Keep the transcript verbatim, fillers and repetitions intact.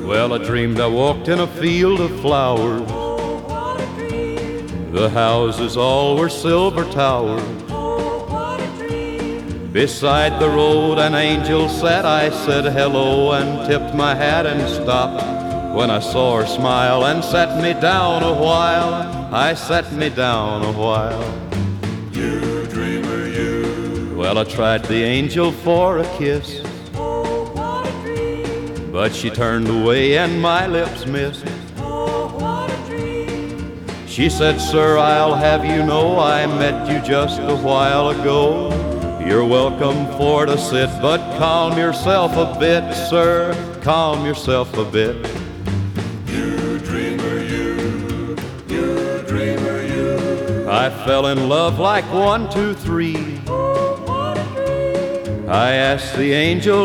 Well, I dreamed I walked in a field of flowers. Oh, what a dream. The houses all were silver towers. Oh, what a dream. Beside the road an angel sat. I said hello and tipped my hat and stopped when I saw her smile and set me down a while. I set me down a while. You dreamer, you. Well, I tried the angel for a kiss, Oh, what a dream. but she turned away and my lips missed. Oh, what a dream. She said, sir, I'll have you know I met you just a while ago. You're welcome for to sit, but calm yourself a bit, sir, calm yourself a bit. You dreamer, you. You dreamer, you. I fell in love like one, two, three. Oh, what a dream. I asked the angel